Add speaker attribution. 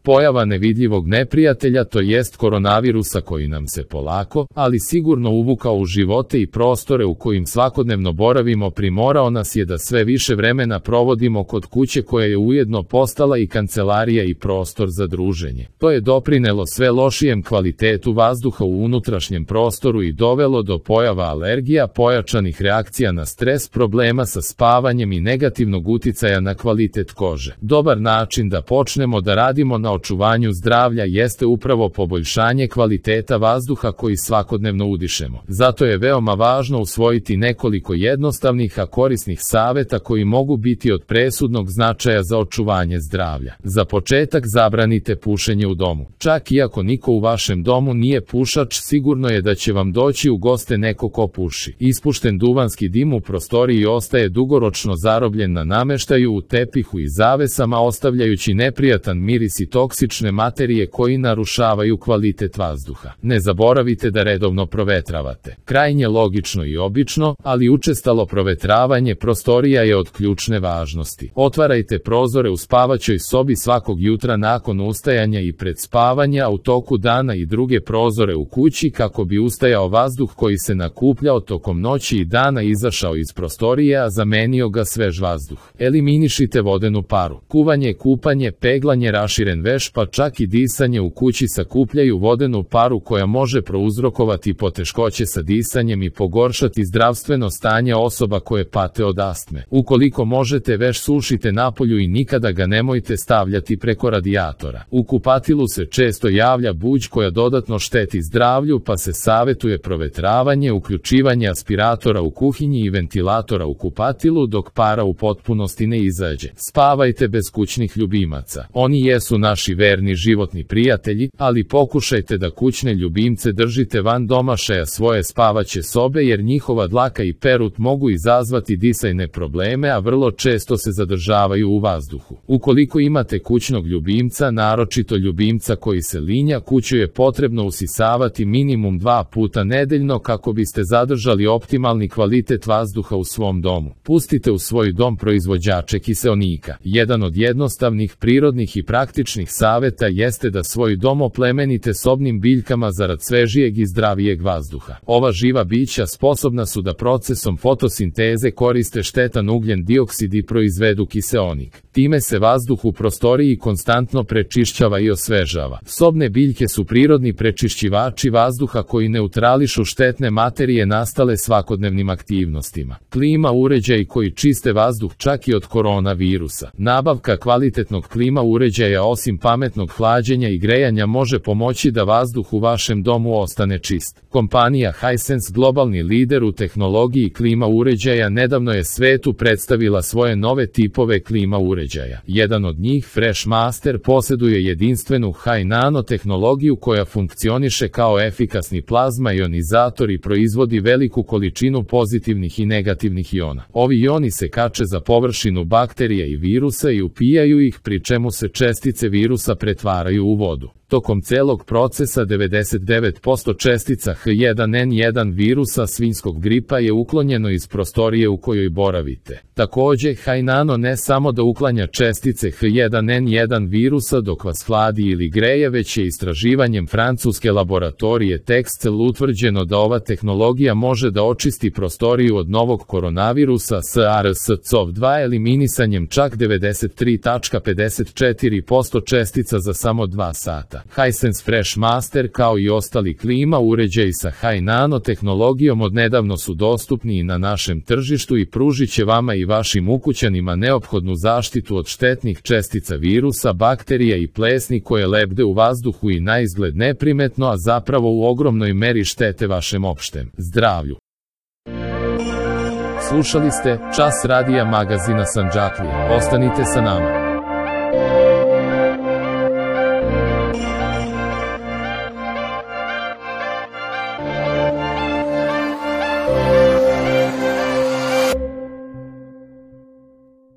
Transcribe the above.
Speaker 1: Pojava nevidljivog neprijatelja, to jest koronavirusa koji nam se polako, ali sigurno uvukao u živote i prostore u kojim svakodnevno boravimo, primorao nas je da sve više vremena provodimo kod kuće koja je ujedno postala i kancelarija i prostor za druženje. To je doprinelo sve lošijem kvalitetu vazduha u unutrašnjem prostoru i dovelo do pojava alergija, pojačanih reakcija na stres, problema sa spavanjem i negativnog uticaja na kvalitet kože. Dobar način da počnemo da radimo na očuvanju zdravlja jeste upravo poboljšanje kvaliteta vazduha koji svakodnevno udišemo. Zato je veoma važno usvojiti nekoliko jednostavnih a korisnih saveta koji mogu biti od presudnog značaja za očuvanje zdravlja. Za početak, zabranite pušenje u domu. Čak i ako niko u vašem domu nije pušač, sigurno je da će vam doći u goste neko ko puši. Ispušten duvanski dim u prostoriji ostaje dugoročno zarobljen na nameštaju, u tepihu i zavesama, ostavljajući neprijatan miris i toksične materije koji narušavaju kvalitet vazduha. Ne zaboravite da redovno provetravate. Krajnje logično i obično, ali učestalo provetravanje prostorija je od ključne važnosti. Otvarajte prozore u spavaćoj sobi svakog jutra nakon ustajanja i pred spavanja, a u toku dana i druge prozore u kući kako bi ustajao vazduh koji se nakupljao tokom noći i dana, izašao iz prostorije, a zamenio ga svež vazduh. Eliminišite vodenu paru. Kuvanje, kupanje, peglanje, raširen veš, pa čak i disanje u kući sakupljaju vodenu paru koja može prouzrokovati poteškoće sa disanjem i pogoršati zdravstveno stanje osoba koje pate od astme. Ukoliko možete, veš sušite napolju i nikada ga nemojte stavljati preko radijatora. U kupatilu se često javlja buđ koja dodatno šteti zdravlju, pa se savetuje provetravanje, uključivanje aspiratora u kuhinji i ventilatora u kupatilu dok para u potpunosti ne izađe. Spavajte bez kućnih ljubimaca. Oni jesu naši verni životni prijatelji, ali pokušajte da kućne ljubimce držite van domašaja svoje spavaće sobe, jer njihova dlaka i perut mogu izazvati disajne probleme, a vrlo često se zadržavaju u vazduhu. Ukoliko imate kućnog ljubimca, naročito ljubimca koji se linja, kuću je potrebno usisavati minimum 2 puta nedeljno kako biste zadržali optimalni kvalitet vazduha u svom domu. Pustite u svoj dom proizvođače kiseonika. Jedan od jednostavnih, prirodnih i praktičnih saveta jeste da svoj dom oplemenite sobnim biljkama zarad svežijeg i zdravijeg vazduha. Ova živa bića sposobna su da procesom fotosinteze koriste štetan ugljen dioksid i proizvedu kiseonik. Time se vazduh u prostoriji konstantno prečišćava i osvežava. Sobne biljke su prirodni prečišćivači vazduha koji neutrališu štetne materije nastale svakodnevnim aktivnostima. Klima uređaji koji čiste vazduh čak i od koronavirusa. Nabavka kvalitetnog klima uređaja osim pametnog hlađenja i grejanja može pomoći da vazduh u vašem domu ostane čist. Kompanija Hisense, globalni lider u tehnologiji klima uređaja, nedavno je svetu predstavila svoje nove tipove klima uređaja. Jedan od njih, Fresh Master, posjeduje jedinstvenu high nano tehnologiju koja funkcioniše kao efikasni plazma ionizator i proizvodi veliku količinu pozitivnih i negativnih iona. Ovi ioni se kače za površinu bakterija i virusa i upijaju ih, pri čemu se čestice virusa pretvaraju u vodu. Tokom celog procesa 99% čestica H1N1 virusa svinjskog gripa je uklonjeno iz prostorije u kojoj boravite. Takođe, High Nano ne samo da uklanja čestice H1N1 virusa dok vas hladi ili greje, već je istraživanjem francuske laboratorije Texcel utvrđeno da ova tehnologija može da očisti prostoriju od novog koronavirusa SARS-CoV-2 eliminisanjem čak 93,54% čestica za samo 2 sata. Hisense Fresh Master kao i ostali klima uređaji sa High Nano tehnologijom odnedavno su dostupni i na našem tržištu i pružit će vama i vašim ukućanima neophodnu zaštitu od štetnih čestica virusa, bakterija i plesni koje lebde u vazduhu i naizgled neprimetno, a zapravo u ogromnoj meri štete vašem opštem zdravlju. Slušali ste Čas radija magazina Sandžaklija. Ostanite sa nama.